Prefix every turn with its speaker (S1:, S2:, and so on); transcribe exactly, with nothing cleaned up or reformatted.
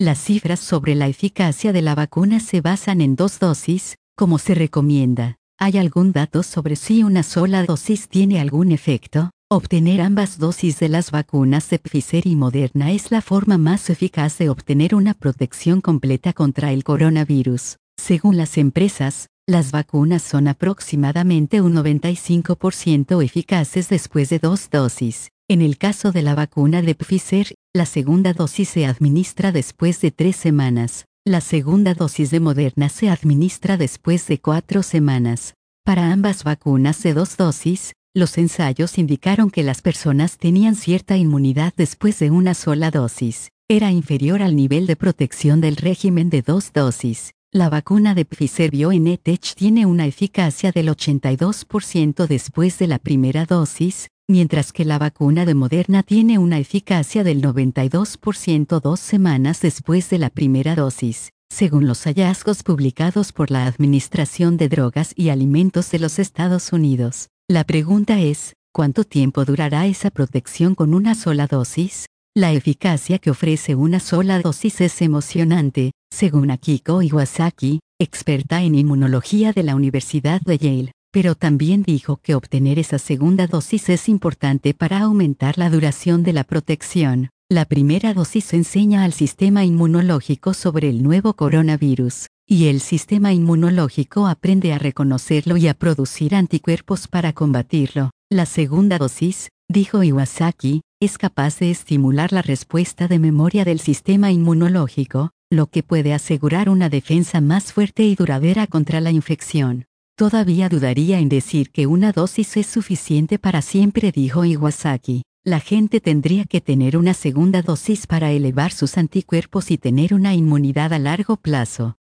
S1: Las cifras sobre la eficacia de la vacuna se basan en dos dosis, como se recomienda. ¿Hay algún dato sobre si una sola dosis tiene algún efecto? Obtener ambas dosis de las vacunas de Pfizer y Moderna es la forma más eficaz de obtener una protección completa contra el coronavirus. Según las empresas, las vacunas son aproximadamente un noventa y cinco por ciento eficaces después de dos dosis. En el caso de la vacuna de Pfizer, la segunda dosis se administra después de tres semanas. La segunda dosis de Moderna se administra después de cuatro semanas. Para ambas vacunas de dos dosis, los ensayos indicaron que las personas tenían cierta inmunidad después de una sola dosis. Era inferior al nivel de protección del régimen de dos dosis. La vacuna de Pfizer-BioNTech tiene una eficacia del ochenta y dos por ciento después de la primera dosis, mientras que la vacuna de Moderna tiene una eficacia del noventa y dos por ciento dos semanas después de la primera dosis, según los hallazgos publicados por la Administración de Drogas y Alimentos de los Estados Unidos. La pregunta es, ¿cuánto tiempo durará esa protección con una sola dosis? La eficacia que ofrece una sola dosis es emocionante, según Akiko Iwasaki, experta en inmunología de la Universidad de Yale, pero también dijo que obtener esa segunda dosis es importante para aumentar la duración de la protección. La primera dosis enseña al sistema inmunológico sobre el nuevo coronavirus, y el sistema inmunológico aprende a reconocerlo y a producir anticuerpos para combatirlo. La segunda dosis, dijo Iwasaki, es capaz de estimular la respuesta de memoria del sistema inmunológico, lo que puede asegurar una defensa más fuerte y duradera contra la infección. Todavía dudaría en decir que una dosis es suficiente para siempre, dijo Iwasaki. La gente tendría que tener una segunda dosis para elevar sus anticuerpos y tener una inmunidad a largo plazo.